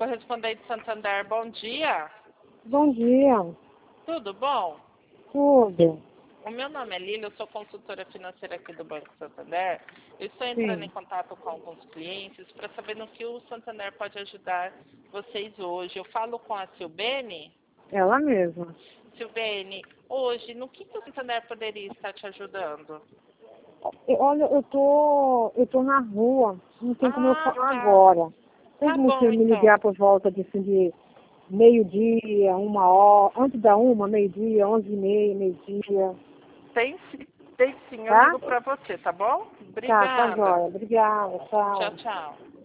Correspondente Santander, bom dia. Bom dia. Tudo bom? Tudo. O meu nome é Lília, eu sou consultora financeira aqui do Banco Santander. Eu estou entrando em Sim. contato com alguns clientes para saber no que o Santander pode ajudar vocês hoje. Eu falo com a Silbene. Ela mesma. Silbene, hoje, no que o Santander poderia estar te ajudando? Olha, eu tô na rua. Não tem como eu Ah, falar tá. agora. Tem Tá como você bom, me então. ligar por volta de meio-dia, 1 hora, antes da 1, meio-dia, 11h30, meio-dia. Tem sim, eu Tá? ligo para você, tá bom? Tá Obrigada. jóia. Obrigada. Tchau, Tchau. tchau.